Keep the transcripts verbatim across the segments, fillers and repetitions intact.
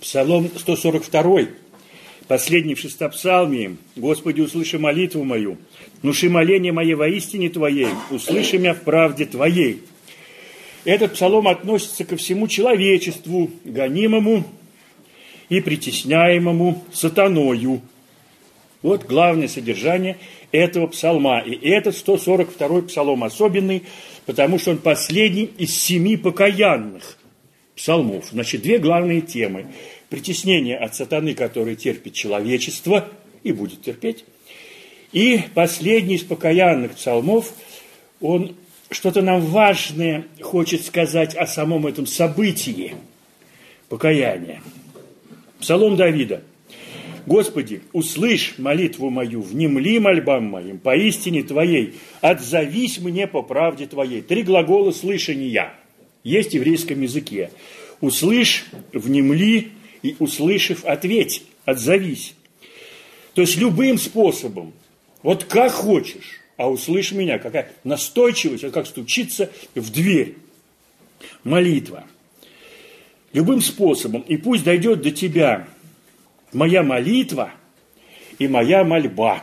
Псалом сто сорок два, последний в шестопсалмии. «Господи, услыши молитву мою, внуши моление мое во истине Твоей, услыши меня в правде Твоей». Этот псалом относится ко всему человечеству, гонимому и притесняемому сатаною. Вот главное содержание этого псалма. И этот сто сорок второй псалом особенный, потому что он последний из семи покаянных псалмов. Значит, две главные темы. Притеснение от сатаны, который терпит человечество и будет терпеть. И последний из покаянных псалмов, он что-то нам важное хочет сказать о самом этом событии покаяния. Псалом Давида. «Господи, услышь молитву мою, внемли мольбам моим, поистине Твоей, отзовись мне по правде Твоей». Три глагола слышания есть в еврейском языке. «Услышь», «внемли» и «услышав», «ответь», «отзовись». То есть любым способом, вот как хочешь, а услышь меня, какая настойчивость, это как стучиться в дверь. Молитва. Любым способом, и пусть дойдет до тебя моя молитва и моя мольба.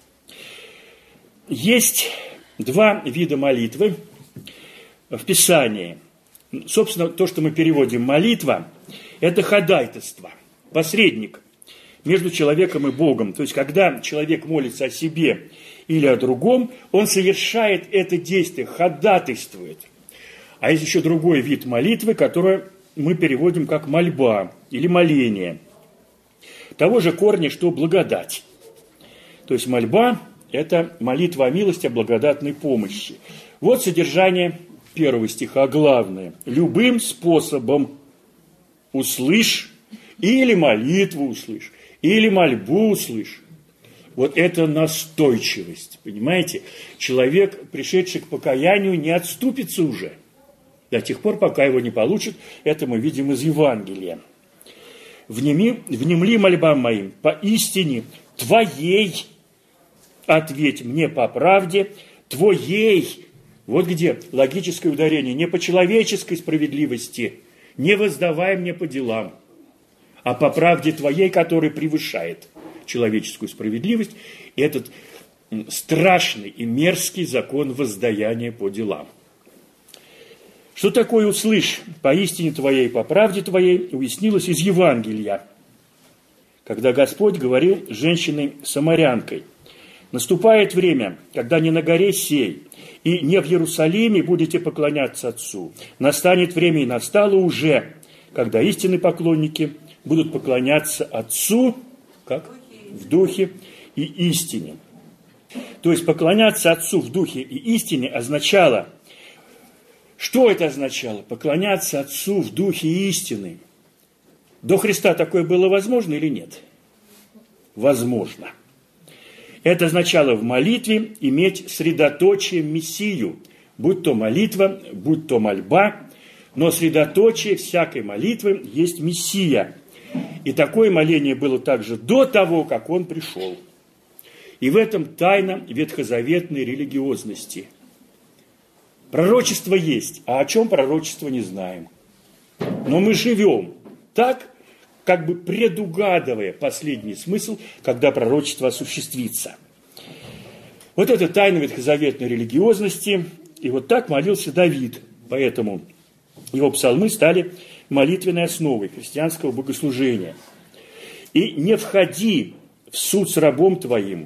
Есть два вида молитвы в Писании. Собственно, то, что мы переводим молитва, это ходатайство, посредник между человеком и Богом. То есть, когда человек молится о себе или о другом, он совершает это действие, ходатайствует. А есть еще другой вид молитвы, который мы переводим как мольба или моление. Того же корня, что благодать. То есть мольба – это молитва о милости, о благодатной помощи. Вот содержание первого стиха, главное. «Любым способом услышь, или молитву услышь, или мольбу услышь». Вот это настойчивость, понимаете? Человек, пришедший к покаянию, не отступится уже до тех пор, пока его не получит. Это мы видим из Евангелия. «Внеми, внемли мольбам моим, поистине Твоей ответь мне по правде, Твоей». Вот где логическое ударение, не по человеческой справедливости, не воздавай мне по делам, а по правде Твоей, которая превышает человеческую справедливость, этот страшный и мерзкий закон воздаяния по делам. Что такое «услышь поистине Твоей, по правде Твоей» уяснилось из Евангелия, когда Господь говорил с женщиной-самарянкой: «Наступает время, когда не на горе сей, и не в Иерусалиме будете поклоняться Отцу. Настанет время, и настало уже, когда истинные поклонники будут поклоняться Отцу, как? В духе и истине». То есть поклоняться Отцу в духе и истине означало... Что это означало? Поклоняться Отцу в духе истины. До Христа такое было возможно или нет? Возможно. Это означало в молитве иметь средоточие Мессию, будь то молитва, будь то мольба, но средоточие всякой молитвы есть Мессия. И такое моление было также до того, как Он пришел. И в этом тайна ветхозаветной религиозности. Пророчество есть, а о чем пророчество не знаем. Но мы живем так, как бы предугадывая последний смысл, когда пророчество осуществится. Вот это тайна ветхозаветной религиозности. И вот так молился Давид. Поэтому его псалмы стали молитвенной основой христианского богослужения. «И не входи в суд с рабом твоим,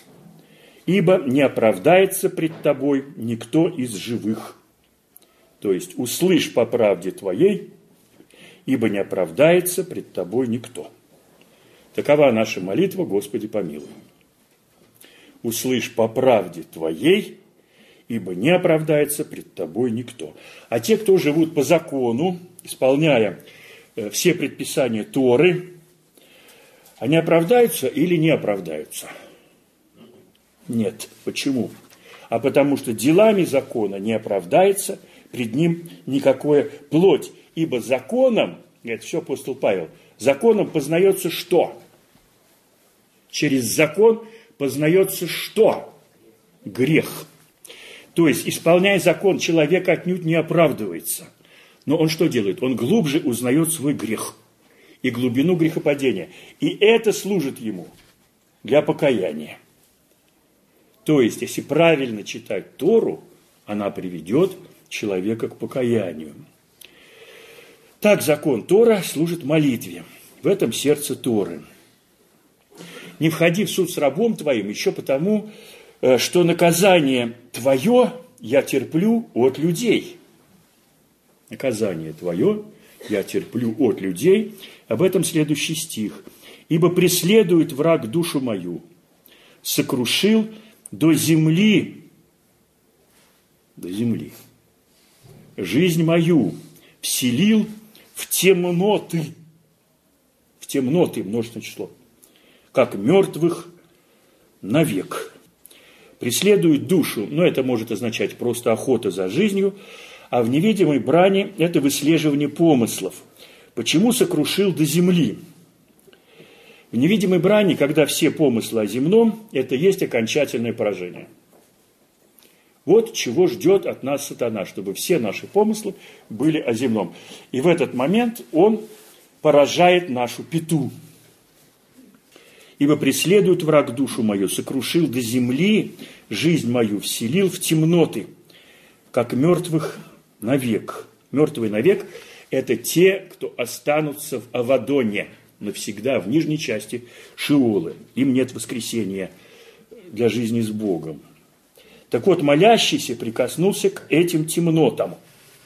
ибо не оправдается пред тобой никто из живых». То есть, услышь по правде твоей, ибо не оправдается пред тобой никто. Такова наша молитва: Господи, помилуй. Услышь по правде твоей, ибо не оправдается пред тобой никто. А те, кто живут по закону, исполняя все предписания Торы, они оправдаются или не оправдаются? Нет. Почему? А потому что делами закона не оправдается пред ним никакое плоть. Ибо законом, это все апостол Павел, законом познается что? Через закон познается что? Грех. То есть, исполняя закон, человек отнюдь не оправдывается. Но он что делает? Он глубже узнает свой грех. и глубину грехопадения. И это служит ему для покаяния. То есть, если правильно читать Тору, она приведет человека к покаянию. Так закон Тора служит молитве. В этом сердце Торы. Не входи в суд с рабом твоим еще потому, что наказание твое я терплю от людей. Наказание твое я терплю от людей. Об этом следующий стих. Ибо преследует враг душу мою, сокрушил до земли, до земли, жизнь мою вселил в темноты, в темноты, множественное число, как мертвых навек. Преследует душу, но это может означать просто охота за жизнью, а в невидимой брани это выслеживание помыслов. Почему сокрушил до земли? В невидимой брани, когда все помыслы о земном, это есть окончательное поражение. Вот чего ждет от нас сатана, чтобы все наши помыслы были о земном. И в этот момент он поражает нашу пету. Ибо преследует враг душу мою, сокрушил до земли, жизнь мою вселил в темноты, как мертвых навек. Мертвый навек – это те, кто останутся в Авадоне навсегда, в нижней части Шиолы. Им нет воскресения для жизни с Богом. Так вот, молящийся прикоснулся к этим темнотам.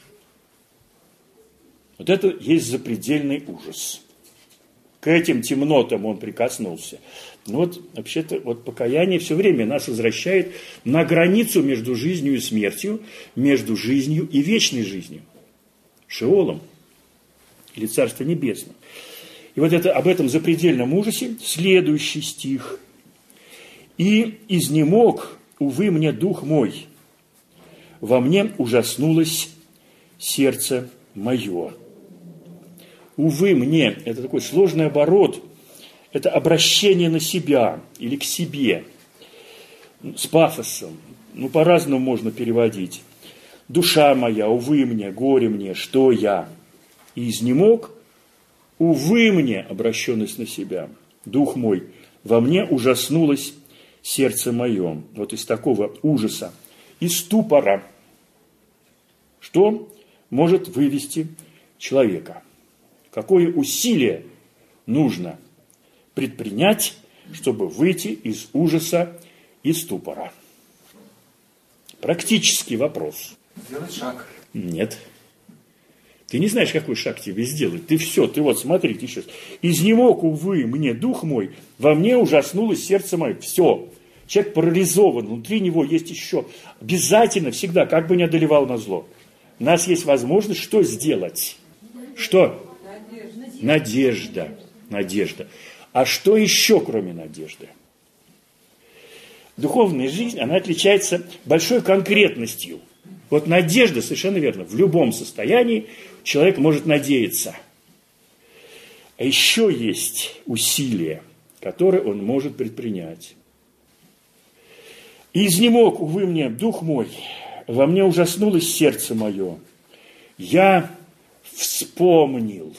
Вот это есть запредельный ужас. К этим темнотам он прикоснулся. Ну вот, вообще-то, вот покаяние все время нас возвращает на границу между жизнью и смертью, между жизнью и вечной жизнью. Шеолом или Царство Небесное. И вот это, об этом запредельном ужасе следующий стих. «И изнемог, увы, мне дух мой, во мне ужаснулось сердце мое». Увы, мне, это такой сложный оборот, это обращение на себя или к себе, с пафосом, ну, по-разному можно переводить. Душа моя, увы мне, горе мне, что я? И изнемог, увы мне, обращенность на себя, дух мой, во мне ужаснулось сердце мое. Вот из такого ужаса, из ступора, что может вывести человека? Какое усилие нужно предпринять, чтобы выйти из ужаса и ступора? Практический вопрос. Сделать шаг. Нет. Ты не знаешь, какой шаг тебе сделать. Ты все, ты вот смотри, ты сейчас. Изнемог, увы, мне дух мой, во мне ужаснулось сердце мое. Все. Человек парализован, внутри него есть еще обязательно, всегда, как бы ни одолевал назло. У нас есть возможность что сделать? Что? Надежда. Надежда. А что еще, кроме надежды? Духовная жизнь, она отличается большой конкретностью. Вот надежда, совершенно верно, в любом состоянии человек может надеяться. А еще есть усилия, которые он может предпринять. И изнемог, увы мне, дух мой, во мне ужаснулось сердце мое. Я вспомнил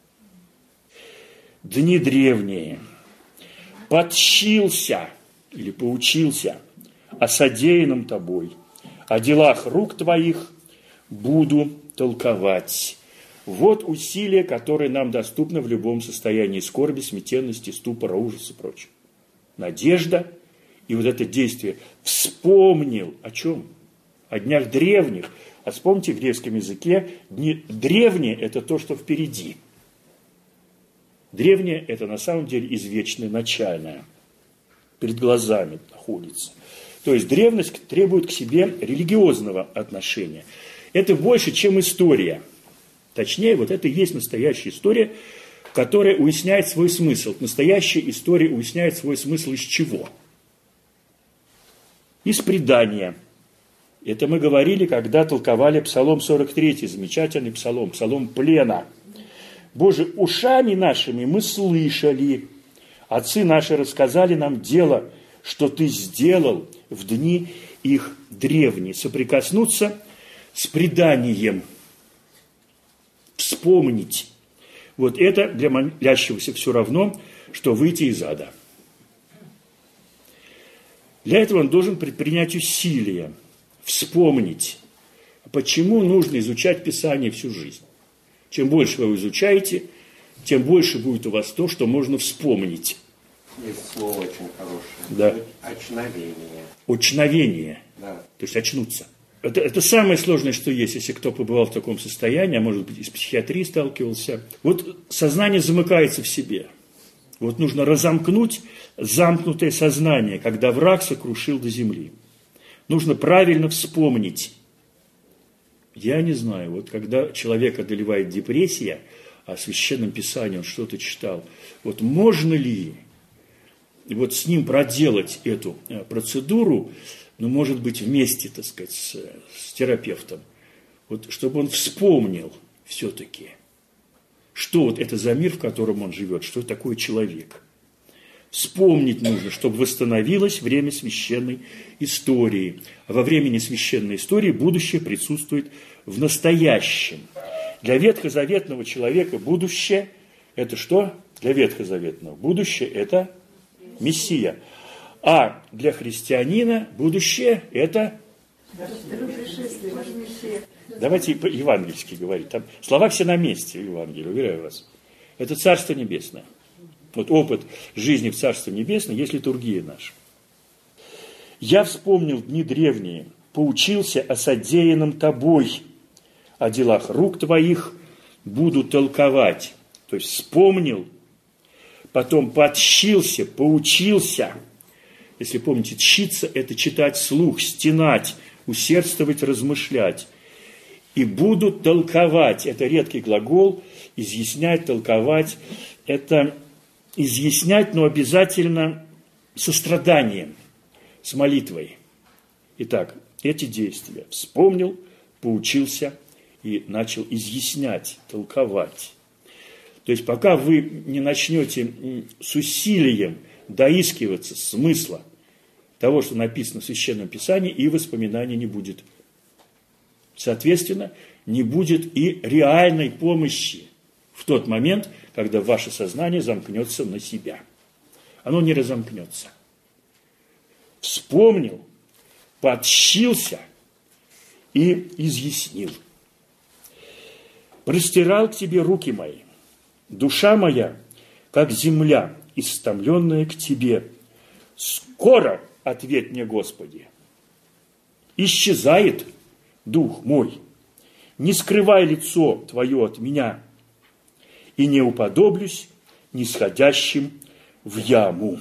дни древние, подщился или поучился о содеянном тобой, о делах рук твоих буду толковать. Вот усилия, которые нам доступны в любом состоянии скорби, смятенности, ступора, ужаса и прочего. Надежда и вот это действие. Вспомнил о чем? О днях древних. А вспомните, в греческом языке дни древние – это то, что впереди. Древнее – это на самом деле извечное, начальное. Перед глазами находится. То есть древность требует к себе религиозного отношения. Это больше, чем история. Точнее, вот это и есть настоящая история, которая уясняет свой смысл. Настоящая история уясняет свой смысл из чего? Из предания. Это мы говорили, когда толковали Псалом сорок три, замечательный псалом, псалом плена. Боже, ушами нашими мы слышали, отцы наши рассказали нам дело, что ты сделал в дни их древние. Соприкоснуться с преданием, вспомнить. Вот это для молящегося все равно, что выйти из ада. Для этого он должен предпринять усилия, вспомнить, почему нужно изучать Писание всю жизнь. Чем больше вы его изучаете, тем больше будет у вас то, что можно вспомнить. Есть слово очень хорошее. Да. Очновение. Очновение. Да. То есть очнуться. Это, это самое сложное, что есть, если кто побывал в таком состоянии, а может быть, и с психиатрией сталкивался. Вот сознание замыкается в себе. Вот нужно разомкнуть замкнутое сознание, когда враг сокрушил до земли. Нужно правильно вспомнить. Я не знаю, вот когда человек одолевает депрессия, а в Священном Писании он что-то читал, вот можно ли вот с ним проделать эту процедуру, ну, может быть, вместе, так сказать, с, с терапевтом, вот, чтобы он вспомнил все-таки, что вот это за мир, в котором он живет, что такое человек. Вспомнить нужно, чтобы восстановилось время священной истории. А во времени священной истории будущее присутствует в настоящем. Для ветхозаветного человека будущее – это что? Для ветхозаветного будущее – это Мессия. А для христианина будущее – это… Давайте евангельски говорить. Там слова все на месте в Евангелии, уверяю вас. Это Царство Небесное. Вот опыт жизни в Царстве Небесном есть литургия наша. «Я вспомнил дни древние, поучился о содеянном тобой, о делах рук твоих буду толковать». То есть вспомнил, потом подщился, поучился. Если помните, тщиться – это читать вслух, стенать, усердствовать, размышлять. И буду толковать – это редкий глагол, изъяснять, толковать – это изъяснять, но обязательно со страданием, с молитвой. Итак, эти действия вспомнил, поучился и начал изъяснять, толковать. То есть пока вы не начнете с усилием доискиваться смысла того, что написано в Священном Писании, и воспоминаний не будет. Соответственно, не будет и реальной помощи в тот момент, когда ваше сознание замкнется на себя. Оно не разомкнется. Вспомнил, подщился и изъяснил. «Простирал к тебе руки мои, душа моя, как земля, истомленная к тебе. Скоро, ответь мне, Господи, исчезает дух мой, не скрывай лицо твое от меня, и не уподоблюсь нисходящим в яму».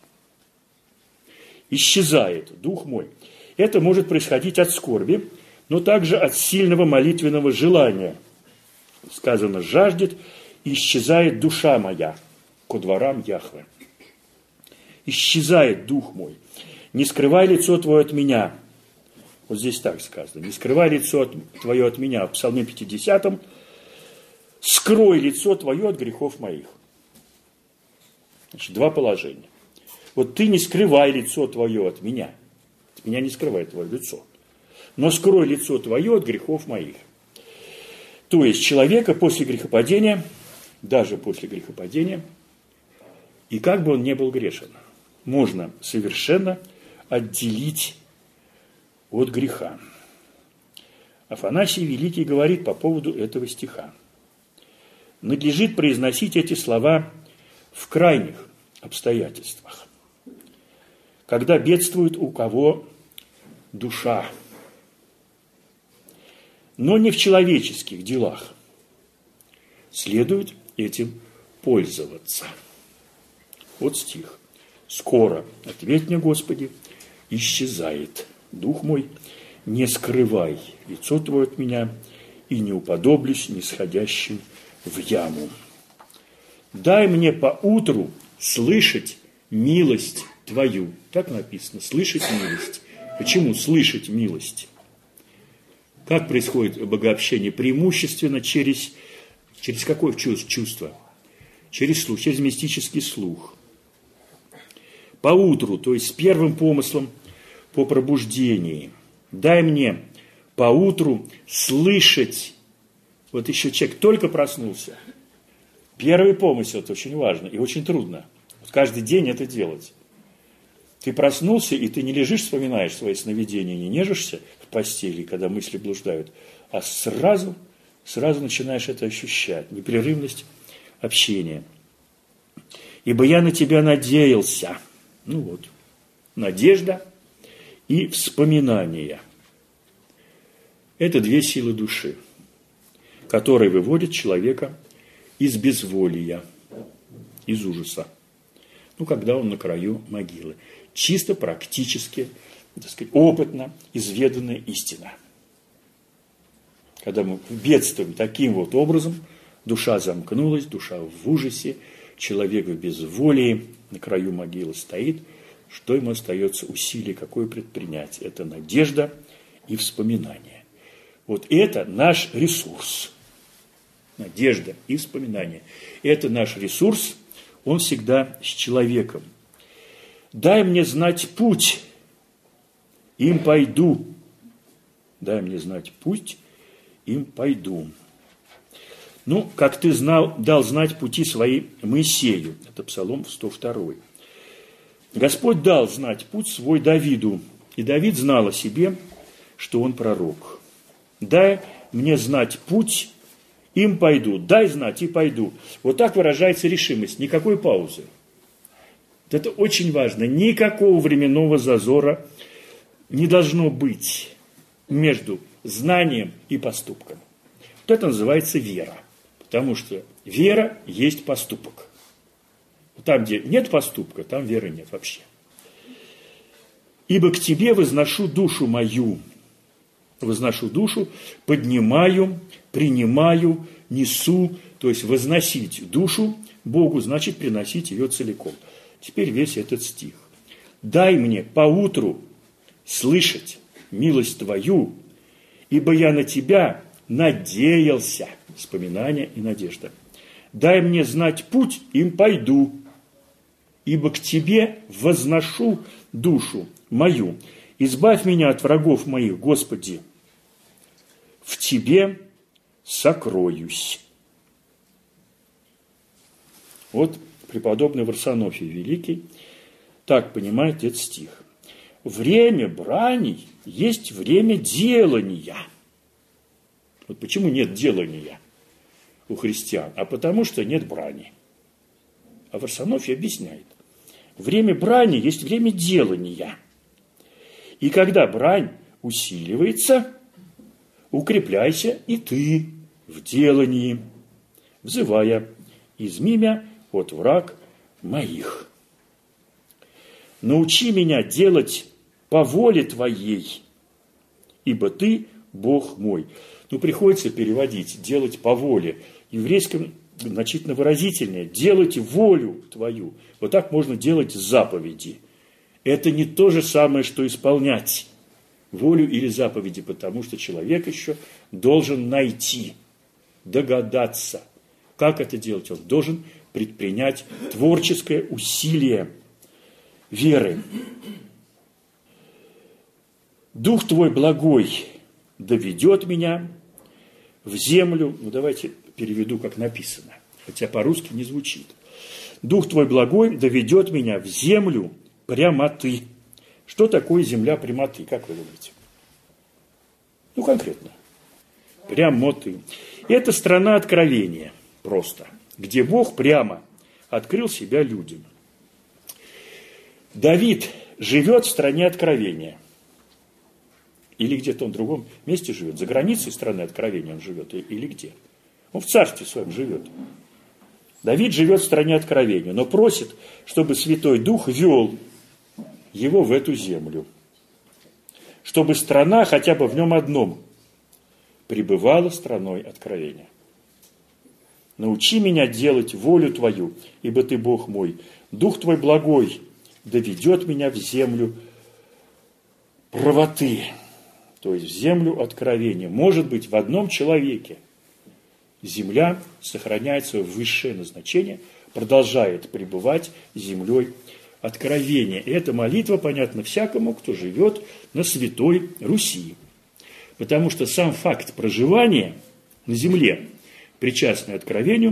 Исчезает дух мой. Это может происходить от скорби, но также от сильного молитвенного желания. Сказано, жаждет, исчезает душа моя ко дворам Яхве. Исчезает дух мой. Не скрывай лицо твое от меня. Вот здесь так сказано. Не скрывай лицо от, твое от меня. В Псалме пятидесятом. Скрой лицо твое от грехов моих. Значит, два положения. Вот ты не скрывай лицо твое от меня. От меня не скрывай твое лицо. Но скрой лицо твое от грехов моих. То есть человека после грехопадения, даже после грехопадения, и как бы он ни был грешен, можно совершенно отделить от греха. Афанасий Великий говорит по поводу этого стиха. Надлежит произносить эти слова в крайних обстоятельствах, когда бедствует у кого душа, но не в человеческих делах. Следует этим пользоваться. Вот стих. «Скоро, ответь мне, Господи, исчезает дух мой, не скрывай лицо твое от меня, и не уподоблюсь нисходящим в яму. Дай мне поутру слышать милость твою». Так написано, слышать милость. Почему слышать милость? Как происходит богообщение? Преимущественно через, через какое чувство? Через слух, через мистический слух. Поутру, то есть с первым помыслом по пробуждении. Дай мне поутру слышать. Вот еще человек только проснулся, Первый помысел – это очень важно и очень трудно. Вот каждый день это делать. Ты проснулся, и ты не лежишь, вспоминаешь свои сновидения, не нежишься в постели, когда мысли блуждают, а сразу, сразу начинаешь это ощущать, непрерывность общения. «Ибо я на тебя надеялся». Ну вот, надежда и вспоминание. Это две силы души, которые выводят человека из безволия, из ужаса. Ну, когда он на краю могилы. Чисто практически, так сказать, опытно изведанная истина. Когда мы бедствуем таким вот образом, душа замкнулась, душа в ужасе, человек в безволии на краю могилы стоит, что ему остается усилие, какое предпринять? Это надежда и вспоминание. Вот это наш ресурс. Надежда и вспоминание. Это наш ресурс, он всегда с человеком. «Дай мне знать путь, им пойду». «Дай мне знать путь, им пойду». Ну, как ты знал, дал знать пути свои Моисею. Это Псалом сто второй. Господь дал знать путь свой Давиду. И Давид знал о себе, что он пророк. «Дай мне знать путь, им пойду». «Дай знать и пойду». Вот так выражается решимость. Никакой паузы. Это очень важно. Никакого временного зазора не должно быть между знанием и поступком. Вот это называется вера. Потому что вера есть поступок. Там, где нет поступка, там веры нет вообще. «Ибо к тебе возношу душу мою». Возношу душу, поднимаю, принимаю, несу. То есть возносить душу Богу, значит приносить ее целиком. Теперь весь этот стих. «Дай мне поутру слышать милость твою, ибо я на тебя надеялся». Вспоминание и надежда. «Дай мне знать путь, им пойду, ибо к тебе возношу душу мою. Избавь меня от врагов моих, Господи, в тебе сокроюсь». Вот преподобный Варсонофий Великий так понимает этот стих. Время брани есть время делания. Вот почему нет делания у христиан? А потому что нет брани. А Варсонофий объясняет. Время брани есть время делания. И когда брань усиливается, укрепляйся и ты в делании, взывая: «Изми мя от враг моих». «Научи меня делать по воле твоей, ибо ты Бог мой». Ну, приходится переводить «делать по воле». В еврейском значительно выразительнее. «Делать волю твою». Вот так можно делать заповеди. Это не то же самое, что исполнять волю или заповеди, потому что человек еще должен найти, догадаться, как это делать. Он должен предпринять творческое усилие веры. «Дух твой благой доведет меня в землю». Ну, давайте переведу, как написано, хотя по-русски не звучит. «Дух твой благой доведет меня в землю прямоты». Что такое земля прямоты, как вы думаете? Ну, конкретно. Прямоты. Это страна откровения просто, где Бог прямо открыл себя людям. Давид живет в стране откровения. Или где-то он в другом месте живет. За границей страны откровения он живет. Или где? Он в царстве своем живет. Давид живет в стране откровения, но просит, чтобы Святой Дух вел его в эту землю. Чтобы страна хотя бы в нем одном пребывала страной откровения. «Научи меня делать волю твою, ибо ты Бог мой. Дух твой благой доведет меня в землю правоты». То есть в землю откровения. Может быть, в одном человеке земля сохраняет свое высшее назначение, продолжает пребывать землей откровения. И эта молитва понятна всякому, кто живет на Святой Руси. Потому что сам факт проживания на земле, причастный откровению,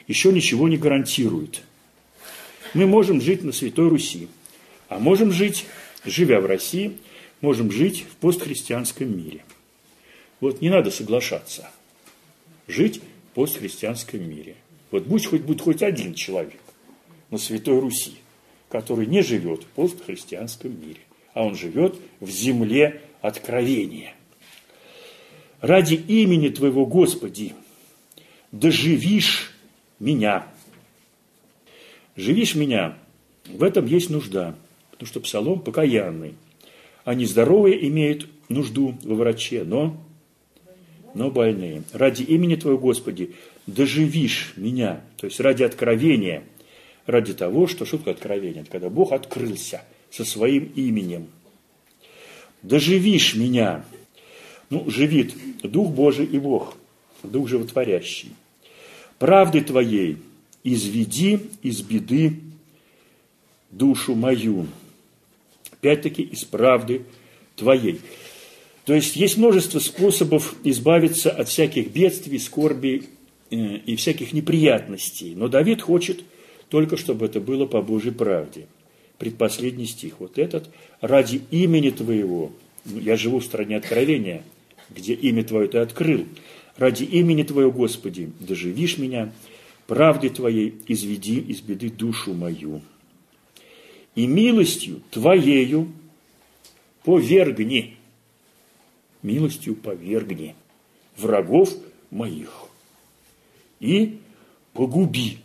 еще ничего не гарантирует. Мы можем жить на Святой Руси, а можем жить, живя в России, можем жить в постхристианском мире. Вот не надо соглашаться жить в постхристианском мире. Вот будь хоть, будет хоть один человек на Святой Руси, который не живет в постхристианском мире, а он живет в земле откровения. Ради имени Твоего, Господи, доживишь меня. Живишь меня, в этом есть нужда, потому что псалом покаянный. А нездоровые имеют нужду во враче, но, но больные. Ради имени Твоего, Господи, доживишь меня. То есть ради откровения, ради того, что что такое откровение? Это когда Бог открылся со своим именем. Доживишь меня. Ну, живит Дух Божий и Бог, Дух Животворящий. Правды Твоей изведи из беды душу мою. Опять-таки из правды Твоей. То есть есть множество способов избавиться от всяких бедствий, скорби и всяких неприятностей. Но Давид хочет только, чтобы это было по Божьей правде. Предпоследний стих, вот этот. Ради имени Твоего, я живу в стране откровения, где имя Твое Ты открыл. Ради имени Твоего, Господи, доживишь меня, правды Твоей изведи из беды душу мою. И милостью Твоею повергни, милостью повергни врагов моих и погуби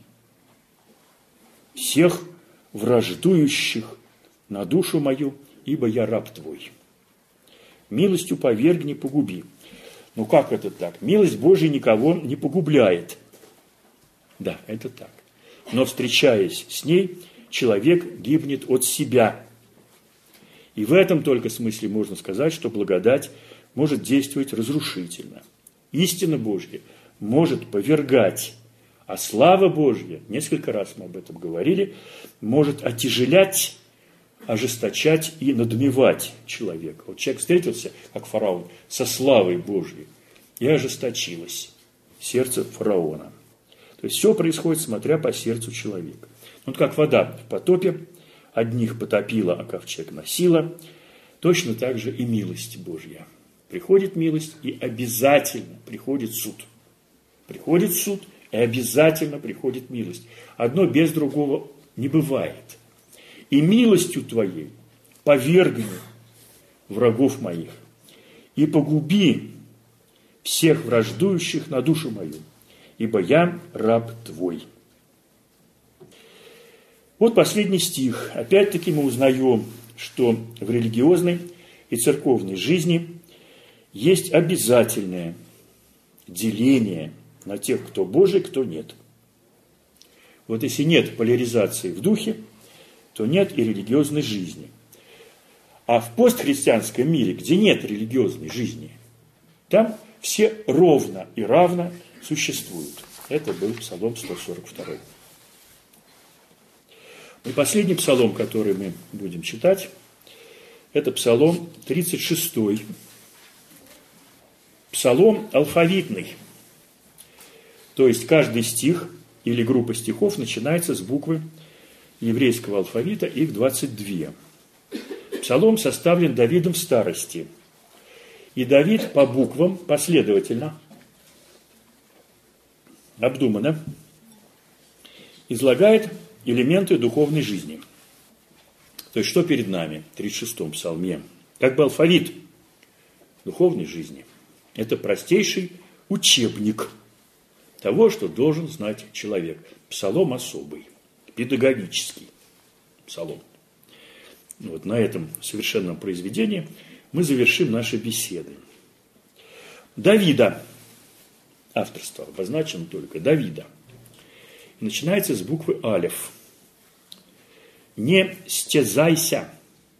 всех враждующих на душу мою, ибо я раб Твой. Милостью повергни, погуби. Ну как это так? Милость Божия никого не погубляет. Да, это так. Но встречаясь с ней, человек гибнет от себя. И в этом только смысле можно сказать, что благодать может действовать разрушительно. Истина Божья может повергать, а слава Божья, несколько раз мы об этом говорили, может отяжелять, ожесточать и надмевать человека. Вот человек встретился, как фараон, со славой Божьей, и ожесточилось сердце фараона. То есть все происходит, смотря по сердцу человека. Вот как вода в потопе, одних потопила, а ковчег носила, точно так же и милость Божья. Приходит милость, и обязательно приходит суд. Приходит суд, и обязательно приходит милость. Одно без другого не бывает. И милостью Твоей повергни врагов моих, и погуби всех враждующих на душу мою, ибо я раб Твой. Вот последний стих. Опять-таки мы узнаем, что в религиозной и церковной жизни есть обязательное деление на тех, кто Божий, кто нет. Вот если нет поляризации в духе, то нет и религиозной жизни. А в постхристианском мире, где нет религиозной жизни, там все ровно и равно существуют. Это был Псалом сто сорок два. И последний псалом, который мы будем читать, это Псалом тридцать шесть. Псалом алфавитный. То есть каждый стих или группа стихов начинается с буквы еврейского алфавита, их двадцать две. Псалом составлен Давидом в старости. И Давид по буквам последовательно, обдуманно излагает элементы духовной жизни. То есть, что перед нами в тридцать шестом псалме? Как бы алфавит духовной жизни. Это простейший учебник того, что должен знать человек. Псалом особый, педагогический псалом. Вот на этом совершенном произведении мы завершим наши беседы. Давида, авторство обозначено только Давида, начинается с буквы алеф. Не стязайся,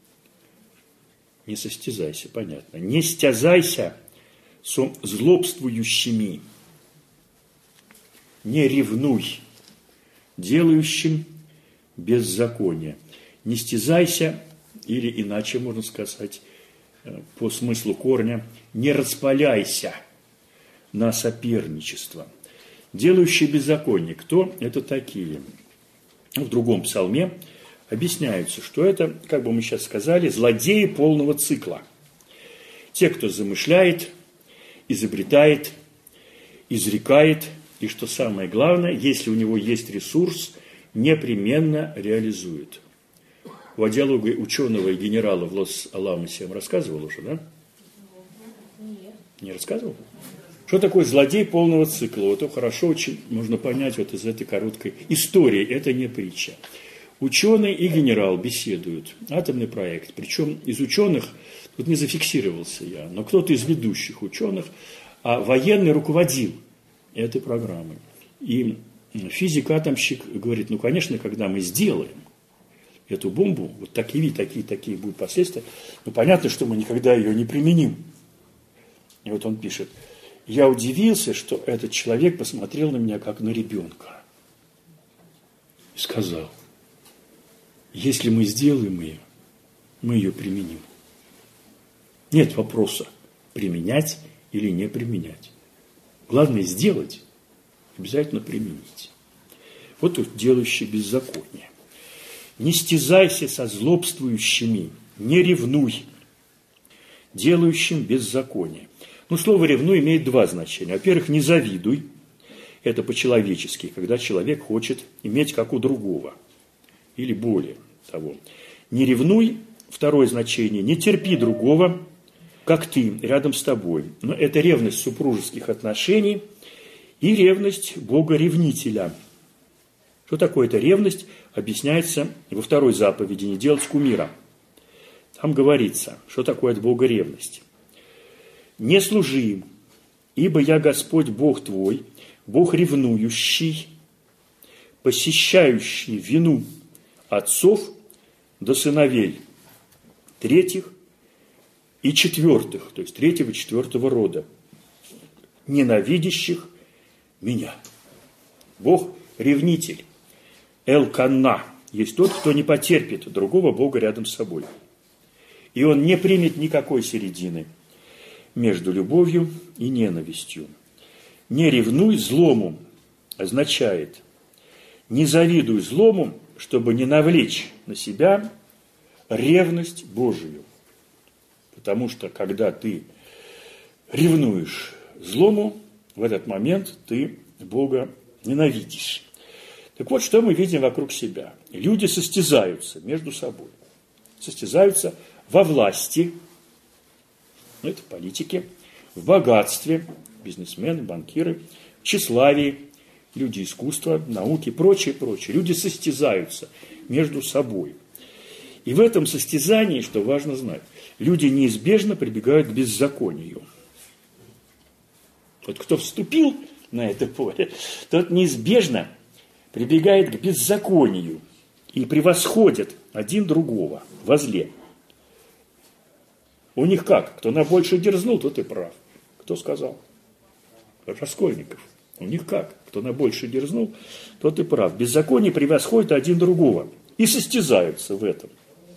не состязайся, понятно, не стязайся со злобствующими, не ревнуй делающим беззаконие. Не стязайся, или иначе можно сказать, по смыслу корня, не распаляйся на соперничество. Делающие беззаконие. Кто это такие? В другом псалме объясняется, что это, как бы мы сейчас сказали, злодеи полного цикла. Те, кто замышляет, изобретает, изрекает, и, что самое главное, если у него есть ресурс, непременно реализует. В диалоге ученого и генерала в Лос-Аламосе я вам рассказывал уже, да? Нет. Не рассказывал? Что такое злодей полного цикла? Вот это хорошо очень можно понять вот из этой короткой истории. Это не притча. Ученый и генерал беседуют. Атомный проект. Причем из ученых, тут не зафиксировался я, но кто-то из ведущих ученых, а военный руководил этой программой. И физик-атомщик говорит, ну, конечно, когда мы сделаем эту бомбу, вот такие, такие, такие будут последствия, ну, понятно, что мы никогда ее не применим. И вот он пишет, я удивился, что этот человек посмотрел на меня, как на ребенка. И сказал, если мы сделаем ее, мы ее применим. Нет вопроса, применять или не применять. Главное сделать, обязательно применить. Вот тут делающий беззаконие. Не стязайся со злобствующими, не ревнуй, делающим беззаконие. Ну, слово «ревнуй» имеет два значения. Во-первых, не завидуй. Это по-человечески, когда человек хочет иметь как у другого. Или более того. Не ревнуй, второе значение, не терпи другого, как ты, рядом с тобой. Но это ревность супружеских отношений и ревность Бога-ревнителя. Что такое эта ревность, объясняется во второй заповеди «Не делать кумира». Там говорится, что такое от Бога ревность. «Не служи им, ибо я Господь Бог твой, Бог ревнующий, посещающий вину отцов до сыновей третьих и четвертых», то есть третьего и четвертого рода, ненавидящих меня. Бог ревнитель. Элканна есть тот, кто не потерпит другого Бога рядом с собой. И он не примет никакой середины между любовью и ненавистью. Не ревнуй злому означает не завидуй злому, чтобы не навлечь на себя ревность Божию. Потому что когда ты ревнуешь злому, в этот момент ты Бога ненавидишь. Так вот, что мы видим вокруг себя. Люди состязаются между собой. Состязаются во власти, ну, это политики, в богатстве, бизнесмены, банкиры, в тщеславии, люди искусства, науки, прочее, прочее. Люди состязаются между собой. И в этом состязании, что важно знать, люди неизбежно прибегают к беззаконию. Вот кто вступил на это поле, тот неизбежно прибегает к беззаконию и превосходит один другого во зле. У них как? Кто на больше дерзнул, тот и прав. Кто сказал? Раскольников. У них как? Кто на больше дерзнул, тот и прав. Беззаконие превосходит один другого. И состязаются в этом.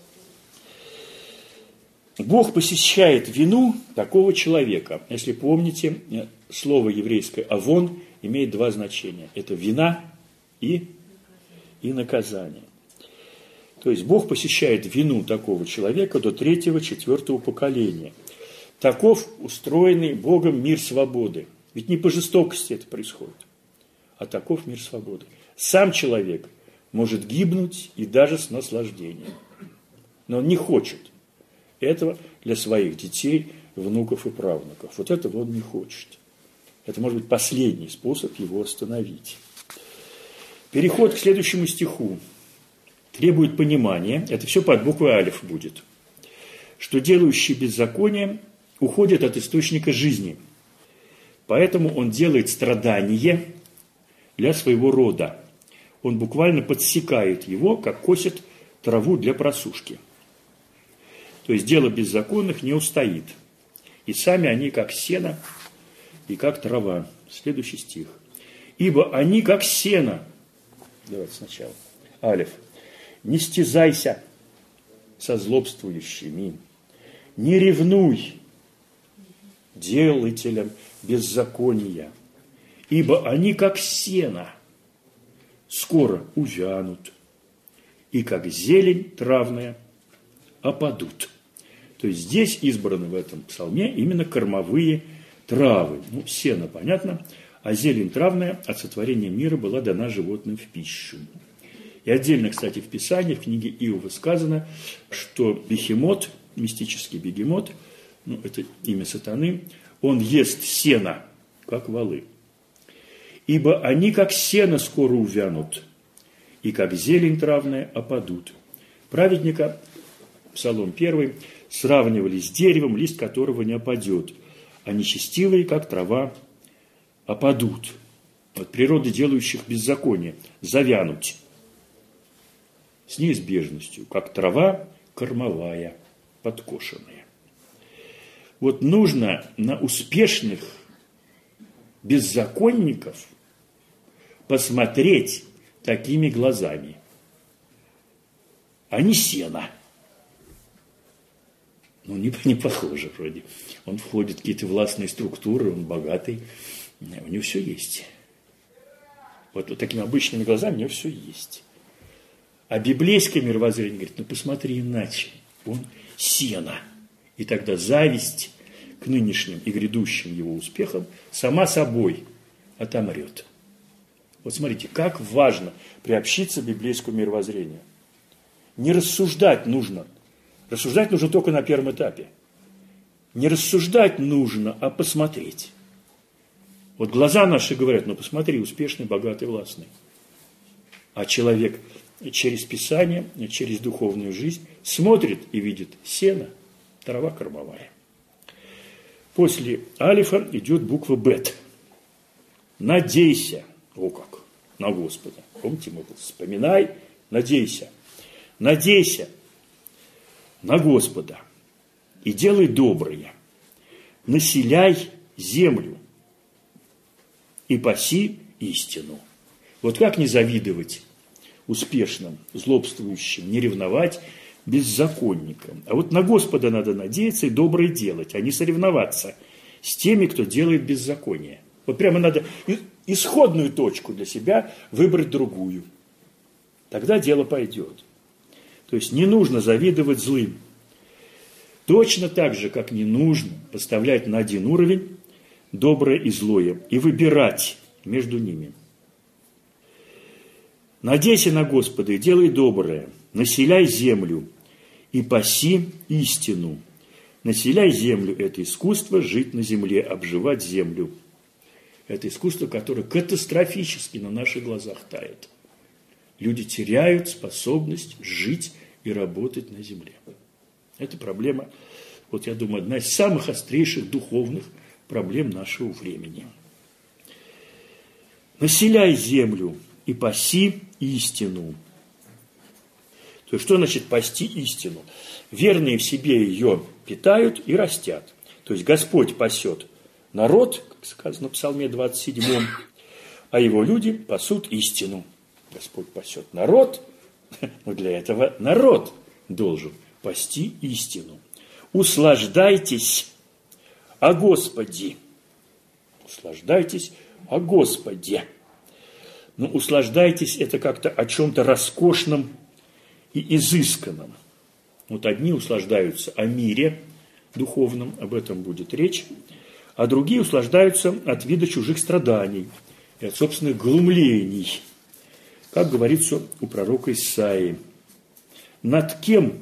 Бог посещает вину такого человека. Если помните, слово еврейское «авон» имеет два значения. Это вина и, и наказание. То есть Бог посещает вину такого человека до третьего, четвертого поколения. Таков устроенный Богом мир свободы. Ведь не по жестокости это происходит, а таков мир свободы. Сам человек может гибнуть и даже с наслаждением. Но он не хочет этого для своих детей, внуков и правнуков. Вот этого он не хочет. Это может быть последний способ его остановить. Переход к следующему стиху требует понимания, это все под буквой алиф будет, что делающий беззаконие уходит от источника жизни. Поэтому он делает страдание для своего рода. Он буквально подсекает его, как косит траву для просушки. То есть дело беззаконных не устоит. И сами они как сено и как трава. Следующий стих. Ибо они как сено. Давайте сначала. Алиф. Не стязайся со злобствующими. Не ревнуй делателям беззакония. ибо они, как сено, скоро увянут, и как зелень травная опадут. То есть здесь избраны в этом псалме именно кормовые травы. Ну, сено, понятно, а зелень травная от сотворения мира была дана животным в пищу. И отдельно, кстати, в Писании, в книге Иова сказано, что бехемот, мистический бегемот, ну, это имя сатаны, он ест сено, как волы. Ибо они, как сено, скоро увянут, и как зелень травная опадут. Праведника, Псалом первый, сравнивали с деревом, лист которого не опадет, а нечестивые, как трава, опадут. От природы, делающих беззаконие, завянуть с неизбежностью, как трава кормовая, подкошенная. Вот нужно на успешных беззаконников посмотреть такими глазами. Они сено. Ну, не, не похоже вроде. Он входит в какие-то властные структуры, он богатый, у него все есть. Вот, вот такими обычными глазами у него все есть. А библейское мировоззрение говорит, ну посмотри иначе, он сено. И тогда зависть к нынешним и грядущим его успехам сама собой отомрет. Вот смотрите, как важно приобщиться к библейскому мировоззрению. Не рассуждать нужно. Рассуждать нужно только на первом этапе. Не рассуждать нужно, а посмотреть. Вот глаза наши говорят, ну посмотри, успешный, богатый, властный. А человек через Писание, через духовную жизнь смотрит и видит сено, трава кормовая. После алифа идет буква бет. Надейся. О как, на Господа. Помните, мы вспоминай, надейся. Надейся на Господа и делай доброе. Населяй землю и паси истину. Вот как не завидовать успешным, злобствующим, не ревновать беззаконникам. А вот на Господа надо надеяться и доброе делать, а не соревноваться с теми, кто делает беззаконие. Вот прямо надо исходную точку для себя выбрать другую. Тогда дело пойдет. То есть не нужно завидовать злым. Точно так же, как не нужно поставлять на один уровень доброе и злое и выбирать между ними. Надейся на Господа и делай доброе, населяй землю и паси истину. Населяй землю – это искусство жить на земле, обживать землю. Это искусство, которое катастрофически на наших глазах тает. Люди теряют способность жить и работать на земле. Это проблема, вот я думаю, одна из самых острейших духовных проблем нашего времени. Населяй землю и паси истину. То есть, что значит пасти истину? Верные в себе ее питают и растят. То есть, Господь пасет народ, как сказано в Псалме двадцать седьмом, а его люди пасут истину. Господь пасет народ, но для этого народ должен пасти истину. Услаждайтесь о Господе. Услаждайтесь о Господе. Но услаждайтесь это как-то о чем-то роскошном и изысканном. Вот одни услаждаются о мире духовном, об этом будет речь, а другие услаждаются от вида чужих страданий и от собственных глумлений. Как говорится у пророка Исаии, над кем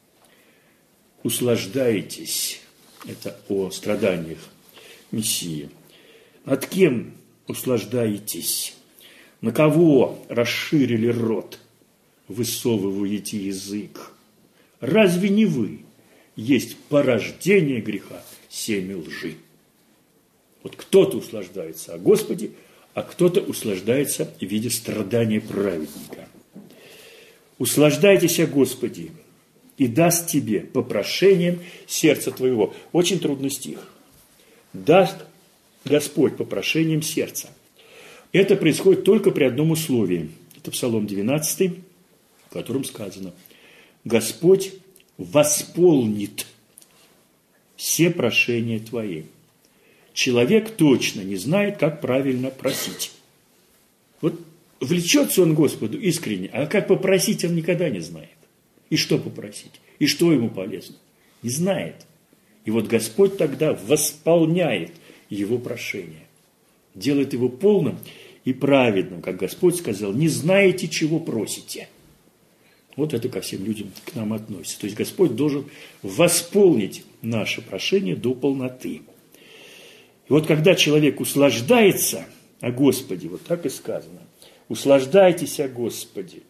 услаждаетесь, это о страданиях Мессии, над кем услаждаетесь, на кого расширили рот, высовываете язык? Разве не вы есть порождение греха, семя лжи? Вот кто-то услаждается о Господе, а кто-то услаждается в виде страдания праведника. Услаждайтесь о Господе, и даст тебе по прошениям сердца твоего. Очень трудный стих. Даст Господь по прошениям сердца. Это происходит только при одном условии. Это Псалом двенадцатый, в котором сказано: Господь восполнит все прошения твои. человек точно не знает, как правильно просить. Вот влечется он к Господу искренне, а как попросить он никогда не знает. И что попросить, и что ему полезно, не знает. И вот Господь тогда восполняет его прошение, делает его полным и праведным, как Господь сказал, не знаете, чего просите. Вот это ко всем людям к нам относится. То есть Господь должен восполнить наше прошение до полноты. И вот когда человек услаждается о Господе, вот так и сказано, услаждайтесь о Господе,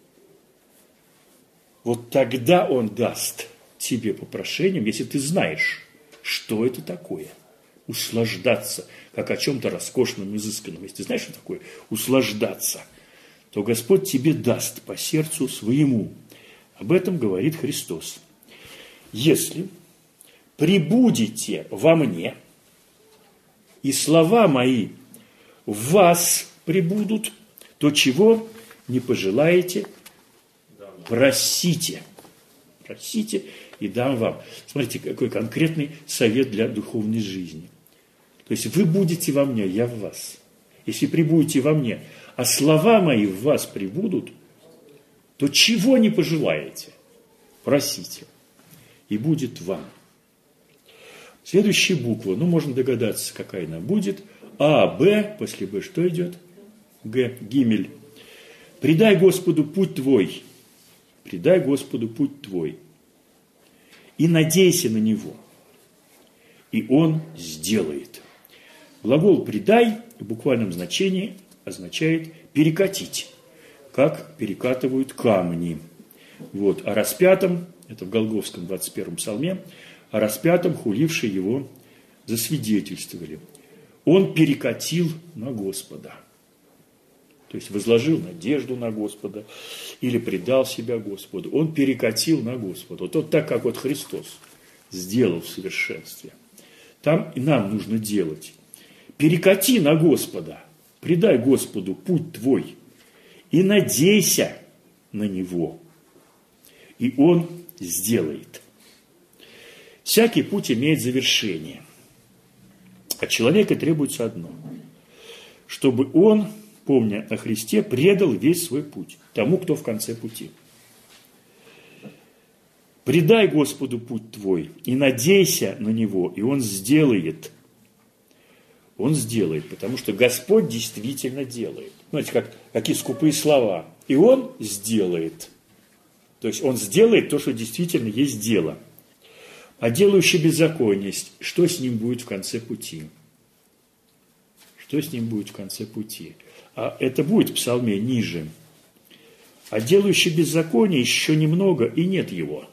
вот тогда Он даст тебе по прошениям, если ты знаешь, что это такое. Услаждаться, как о чем-то роскошном, изысканном. Если ты знаешь, что такое услаждаться, то Господь тебе даст по сердцу своему. Об этом говорит Христос. Если пребудете во мне, и слова мои в вас пребудут, то чего не пожелаете, просите. Просите, и дам вам. Смотрите, какой конкретный совет для духовной жизни. То есть вы будете во мне, я в вас. Если пребудете во мне, а слова мои в вас пребудут, то чего не пожелаете, просите, и будет вам. Следующая буква, ну, можно догадаться, какая она будет. А, Б, после Б что идет? Г, Гимель. Предай Господу путь твой, предай Господу путь твой, и надейся на Него, и Он сделает. Глагол «предай» в буквальном значении означает «перекатить», как перекатывают камни. Вот. О распятом, это в Голгофском двадцать первом псалме, о распятом, хулившие его, засвидетельствовали. Он перекатил на Господа. То есть возложил надежду на Господа или предал себя Господу. Он перекатил на Господа. Вот, вот так, как вот Христос сделал в совершенстве. Там и нам нужно делать. Перекати на Господа, предай Господу путь твой и надейся на Него. И Он сделает. Всякий путь имеет завершение. От человека требуется одно. Чтобы он, помня о Христе, предал весь свой путь тому, кто в конце пути. Предай Господу путь твой и надейся на Него, и Он сделает. Он сделает, потому что Господь действительно делает. Знаете, как, какие скупые слова. И Он сделает. То есть Он сделает то, что действительно есть дело. А делающий беззаконие, что с ним будет в конце пути? Что с ним будет в конце пути? А это будет в псалме ниже. А делающий беззаконие еще немного, и нет его.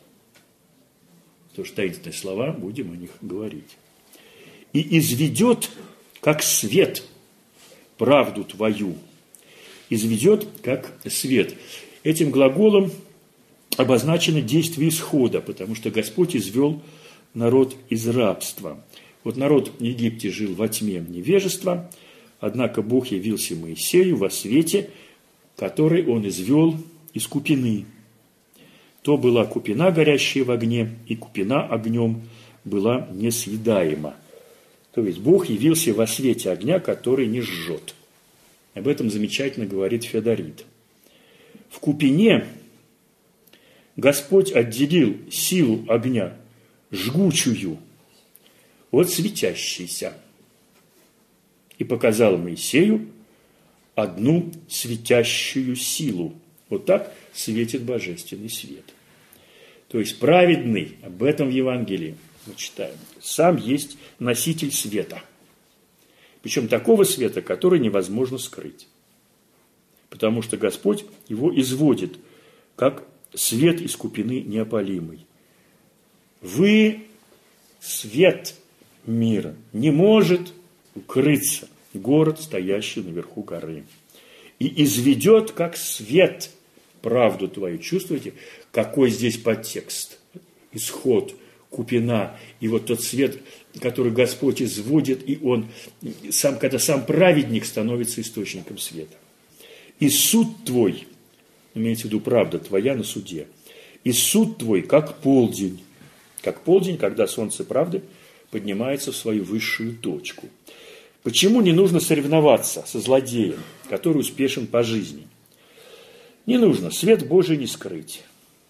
То что таинственные слова, будем о них говорить. И изведет, как свет, правду твою. Изведет, как свет. Этим глаголом обозначено действие исхода, потому что Господь извел народ из рабства. Вот народ в Египте жил во тьме невежества, однако Бог явился Моисею во свете, который он извел из купины. То была купина, горящая в огне, и купина огнем была несъедаема. То есть Бог явился во свете огня, который не жжет. Об этом замечательно говорит Феодорит. В купине Господь отделил силу огня, жгучую, от светящейся, и показал Моисею одну светящую силу. Вот так светит божественный свет. То есть праведный, об этом в Евангелии мы читаем, сам есть носитель света. Причем такого света, который невозможно скрыть. Потому что Господь его изводит, как свет из купины неопалимый. Вы свет мира, не может укрыться город, стоящий наверху горы. И изведет, как свет, правду твою. Чувствуете, какой здесь подтекст? Исход, купина. И вот тот свет, который Господь изводит, и он, сам, когда сам праведник становится источником света. И суд твой, имеется в виду правда твоя на суде, и суд твой, как полдень. Как полдень, когда солнце правды поднимается в свою высшую точку. Почему не нужно соревноваться со злодеем, который успешен по жизни? Не нужно, свет Божий не скрыть,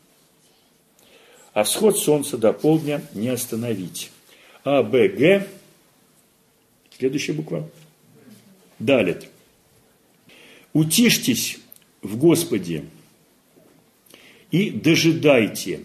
а всход солнца до полдня не остановить. А, Б, Г, следующая буква, далит. Утишьтесь в Господе и дожидайте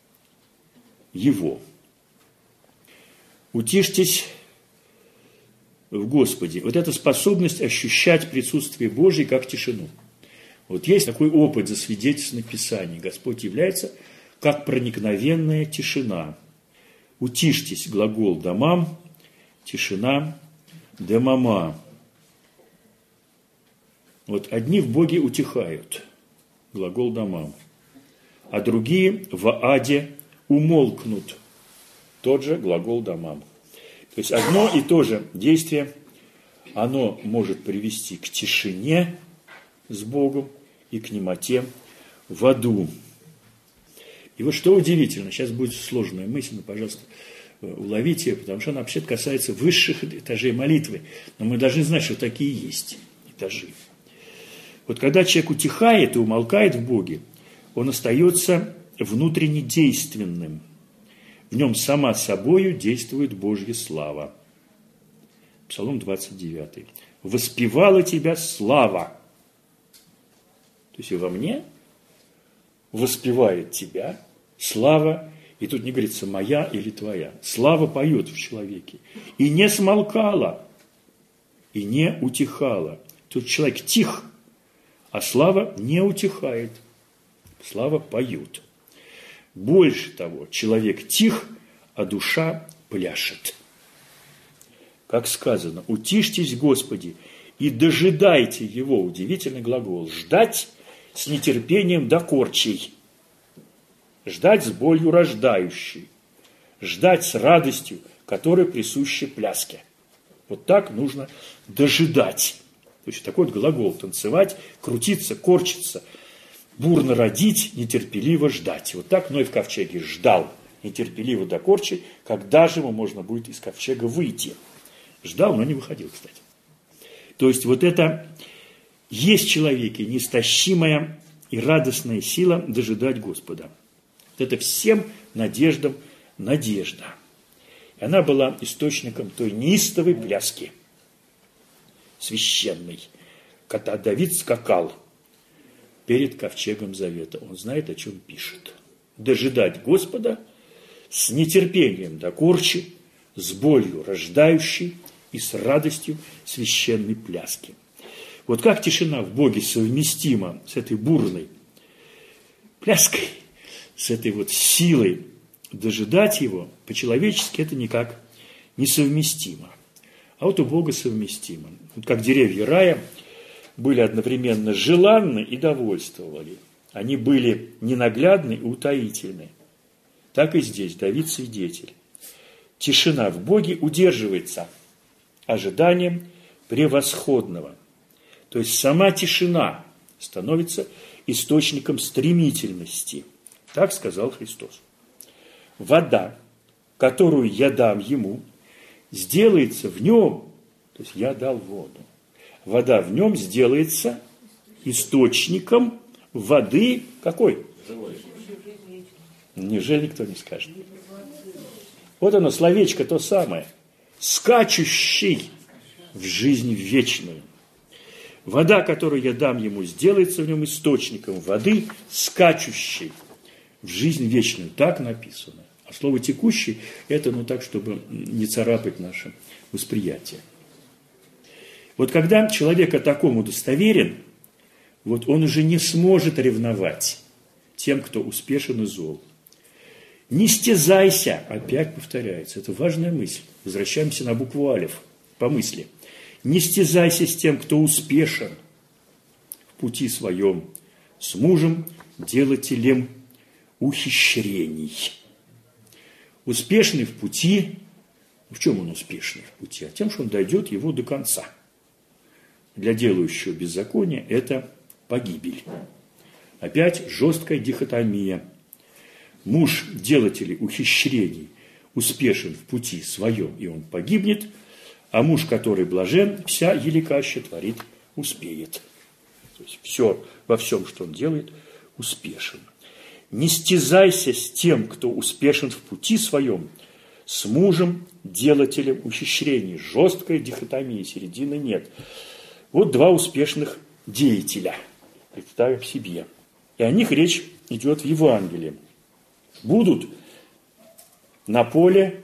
Его. Утишьтесь в Господе. Вот эта способность ощущать присутствие Божье как тишину. Вот есть такой опыт засвидетельствованный в Писании. Господь является как проникновенная тишина. Утишьтесь, глагол домам, тишина, демама. Вот одни в Боге утихают, глагол домам, а другие в аде умолкнут, тот же глагол домам. То есть одно и то же действие, оно может привести к тишине с Богом и к немоте в аду. И вот что удивительно, сейчас будет сложная мысль, но, пожалуйста, уловите ее, потому что она вообще касается высших этажей молитвы. Но мы должны знать, что такие есть этажи. Вот когда человек утихает и умолкает в Боге, он остается внутренне действенным. В нем сама собою действует Божья слава. Псалом двадцать девятый. «Воспевала тебя слава». То есть и во мне воспевает тебя слава. И тут не говорится «моя» или «твоя». Слава поет в человеке. И не смолкала, и не утихала. Тут человек тих, а слава не утихает. Слава поет. Больше того, человек тих, а душа пляшет. Как сказано, утишьтесь, Господи, и дожидайте Его. Удивительный глагол. Ждать с нетерпением до корчей. Ждать с болью рождающей. Ждать с радостью, которая присуща пляске. Вот так нужно дожидать. То есть такой вот глагол. Танцевать, крутиться, корчиться. Бурно родить, нетерпеливо ждать. Вот так Ной в ковчеге ждал нетерпеливо до корчей, когда же ему можно будет из ковчега выйти. Ждал, но не выходил, кстати. То есть вот это есть в человеке неистощимая и радостная сила дожидать Господа. Вот это всем надеждам надежда. И она была источником той неистовой пляски, священной, когда Давид скакал перед ковчегом завета. Он знает, о чем пишет. Дожидать Господа с нетерпением до корчи, с болью рождающей и с радостью священной пляски. Вот как тишина в Боге совместима с этой бурной пляской, с этой вот силой дожидать Его, по-человечески это никак несовместимо. А вот у Бога совместимо. Вот как деревья рая были одновременно желанны и довольствовали. Они были ненаглядны и утаительны. Так и здесь Давид свидетель. Тишина в Боге удерживается ожиданием превосходного. То есть сама тишина становится источником стремительности. Так сказал Христос. Вода, которую я дам ему, сделается в нем, то есть я дал воду, вода в нем сделается источником воды какой? Неужели никто не скажет? Вот оно, словечко то самое. Скачущий в жизнь вечную. Вода, которую я дам ему, сделается в нем источником воды, скачущей в жизнь вечную. Так написано. А слово «текущий» – это ну так, чтобы не царапать наше восприятие. Вот когда человек о таком удостоверен, вот он уже не сможет ревновать тем, кто успешен и зол. Не стезайся, опять повторяется, это важная мысль. Возвращаемся на букву алеф, по мысли. Не стезайся с тем, кто успешен в пути своем, с мужем, делателем ухищрений. Успешный в пути, в чем он успешный в пути? А тем, что он дойдет его до конца. Для делающего беззакония это погибель. Опять жесткая дихотомия. Муж делателей ухищрений, успешен в пути своем, и он погибнет, а муж, который блажен, вся еликаща творит, успеет. То есть все, во всем, что он делает, успешен. Не стязайся с тем, кто успешен в пути своем, с мужем, делателем ухищрений. Жесткая дихотомия, середины нет. Вот два успешных деятеля. Представим себе. И о них речь идет в Евангелии. Будут на поле,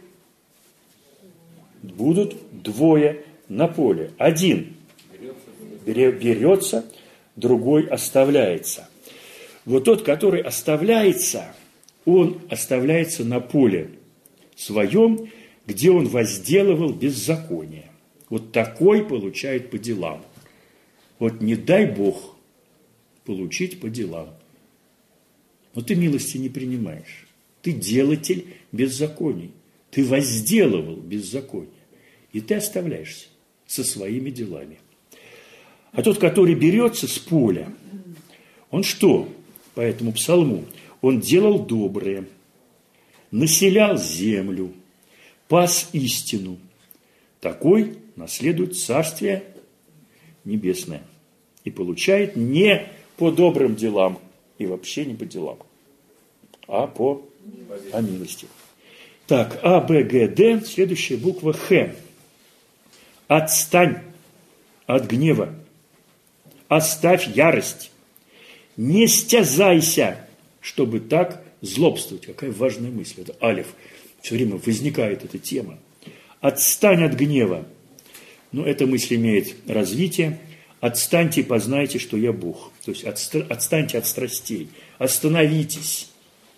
будут двое на поле. Один берется, другой оставляется. Вот тот, который оставляется, он оставляется на поле своем, где он возделывал беззаконие. Вот такой получает по делам. Вот не дай Бог получить по делам. Но ты милости не принимаешь. Ты делатель беззаконий. Ты возделывал беззаконие. И ты оставляешься со своими делами. А тот, который берется с поля, он что? По этому псалму. Он делал доброе, населял землю, пас истину. Такой наследует Царствие Небесное. И получает не по добрым делам, и вообще не по делам, а по по милости. Так, А, Б, Г, Д, следующая буква Х. Отстань от гнева, оставь ярость, не стязайся, чтобы так злобствовать. Какая важная мысль, это алиф. Все время возникает эта тема. Отстань от гнева. Но эта мысль имеет развитие. Отстаньте и познайте, что я Бог. То есть отстаньте от страстей. Остановитесь.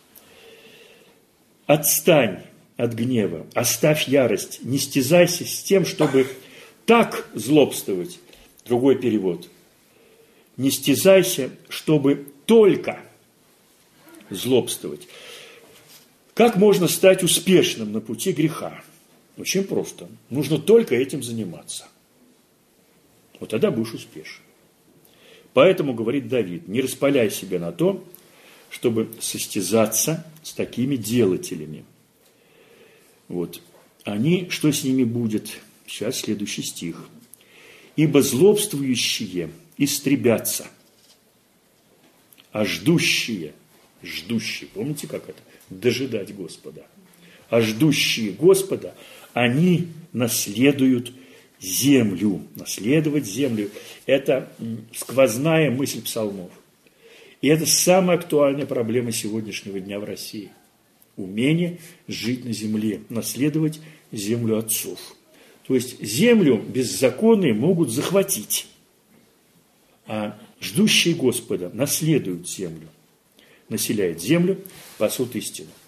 Отстань от гнева. Оставь ярость. Не стязайся с тем, чтобы так злобствовать. Другой перевод. Не стязайся, чтобы только злобствовать. Как можно стать успешным на пути греха? Очень просто. Нужно только этим заниматься. Вот тогда будешь успешен. Поэтому, говорит Давид, не распаляй себя на то, чтобы состязаться с такими делателями. Вот. Они, что с ними будет? Сейчас следующий стих. Ибо злобствующие истребятся, а ждущие, ждущие, помните, как это? Дожидать Господа. А ждущие Господа, они наследуют землю. Наследовать землю – это сквозная мысль псалмов. И это самая актуальная проблема сегодняшнего дня в России. Умение жить на земле, наследовать землю отцов. То есть землю беззаконные могут захватить, а ждущие Господа наследуют землю, населяют землю, пасут истину.